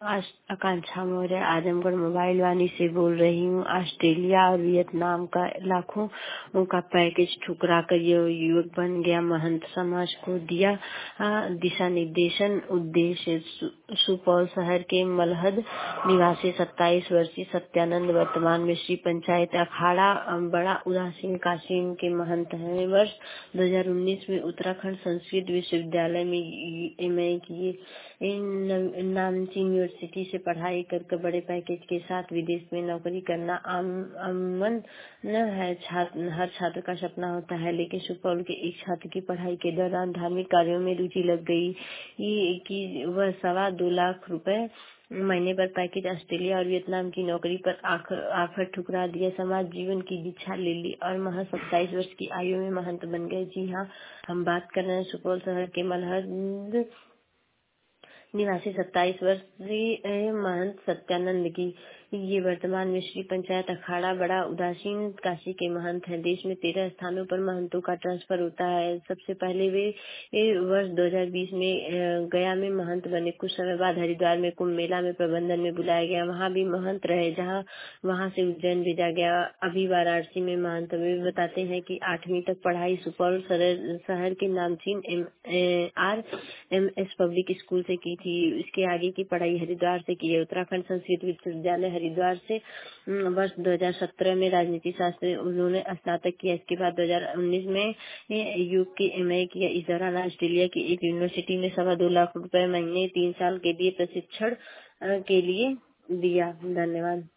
आकांक्षा Maurya Azamgarh mobile Vani से बोल रही हूँ। ऑस्ट्रेलिया और वियतनाम का लाखों का पैकेज ठुकरा कर यह युवक बन गया महंत। समाज को दिया दिशा निर्देशन। उद्देश्य सुपौल शहर के मलहद निवासी 27 वर्षीय सत्यानंद वर्तमान में श्री पंचायत अखाड़ा बड़ा उदासीन काशीम के महंत हैं। वर्ष 2019 में उत्तराखंड संस्कृत विश्वविद्यालय में एमए किए। नामची यूनिवर्सिटी से पढ़ाई कर बड़े पैकेज के साथ विदेश में नौकरी करना अमन है। हर छात्र का सपना होता है, लेकिन सुपौल के एक छात्र की पढ़ाई के दौरान धार्मिक कार्यों में रुचि लग गई कि वह 2.25 लाख रुपए महीने पर पैकेज ऑस्ट्रेलिया और वियतनाम की नौकरी पर आखिर ठुकरा दिया। समाज जीवन की दीक्षा ले ली और महज 27 वर्ष की आयु में महंत बन गए। जी हाँ, हम बात कर रहे हैं सुपौल शहर के मलहद निवासी 27 वर्षीय महंत सत्यानंद की। ये वर्तमान में श्री पंचायत अखाड़ा बड़ा उदासीन काशी के महंत हैं। देश में 13 स्थानों पर महंतों का ट्रांसफर होता है। सबसे पहले वे वर्ष 2020 में गया में महंत बने। कुछ समय बाद हरिद्वार में कुंभ मेला में प्रबंधन में बुलाया गया, वहाँ भी महंत रहे, वहाँ से उज्जैन भेजा गया, अभी वाराणसी में महंत। वे बताते हैं कि 8वीं तक पढ़ाई सुपौल शहर के नामचीन RMS पब्लिक स्कूल से की थी। इसके आगे की पढ़ाई हरिद्वार से की है। उत्तराखंड संस्कृत विश्वविद्यालय हरिद्वार से वर्ष 2017 में राजनीति शास्त्र उन्होंने स्नातक किया। इसके बाद 2019 में योग के एमए किया। इस दौरान ऑस्ट्रेलिया की एक यूनिवर्सिटी में 2.25 लाख रुपए महीने 3 साल के लिए प्रशिक्षण के लिए दिया। धन्यवाद।